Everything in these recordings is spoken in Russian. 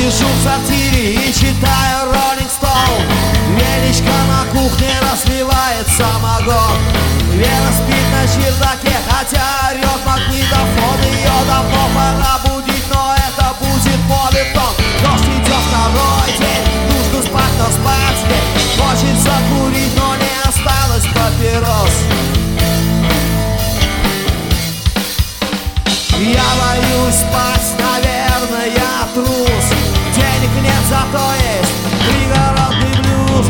Сижу в квартире и читаю Rolling Stone. Величко на кухне разливает самогон. Вера спит на чердаке, хотя орёт магнитофон. Ее давно пора будить, но это будет мовитон. Дождь идет второй день, нужно спать, но спать день. Хочется курить, но не осталось папирос. Я боюсь спать, наверное, я трус. Денег нет, зато есть пригородный блюз.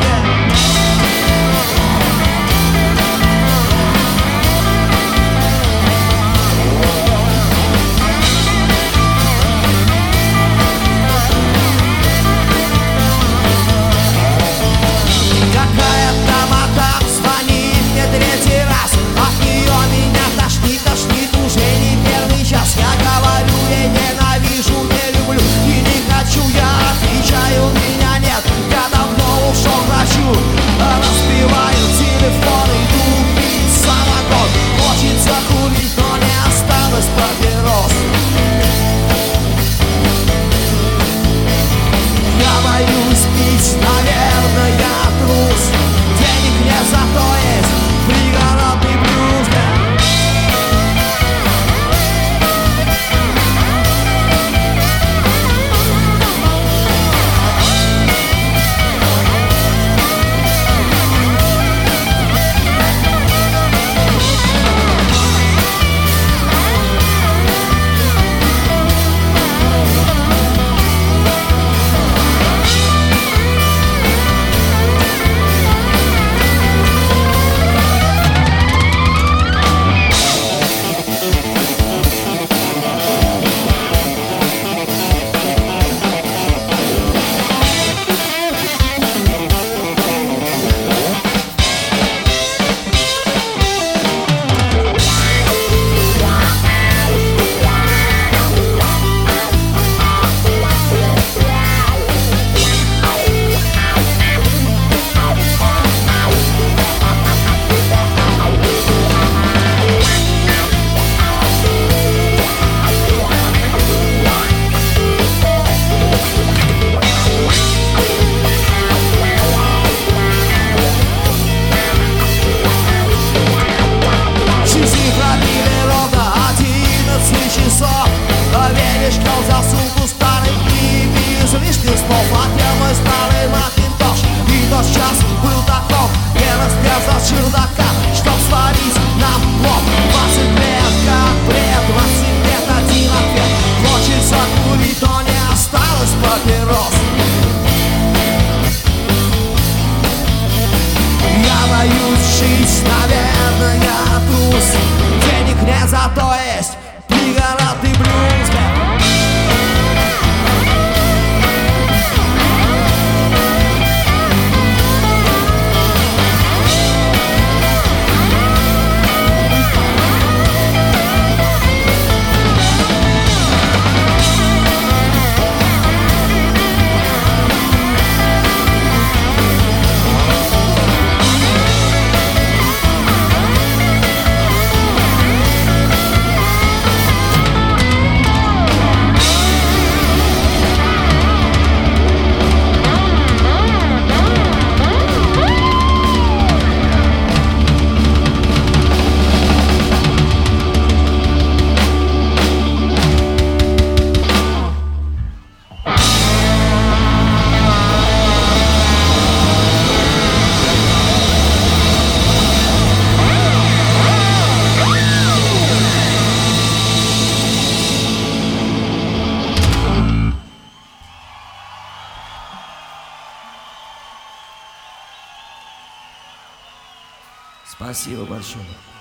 Какая-то мадам звонит мне третий раз. От нее меня тошнит, тошнит уже не первый час. Я говорю ей ненавижу, не люблю и не хочу. Я отвечаю, меня нет, я давно ушел к врачу. Разбиваю телефон, иду пить самогон. Хочется курить, но не осталось папирос. Я боюсь пить, наверное, я трус. Денег нет, зато есть пригородный блюз. Величко засунул старый и без лишних слов. Отъел мой старый макинтош, и тот час был таков. Вера слез с чердака, чтоб свалить нам лоб. 20 лет, как бред, 20 лет, один ответ. Хочется курить, но не осталось папирос. Я боюсь жить, наверное, я трус. Денег нет, зато есть пригородный блюз. Спасибо большое.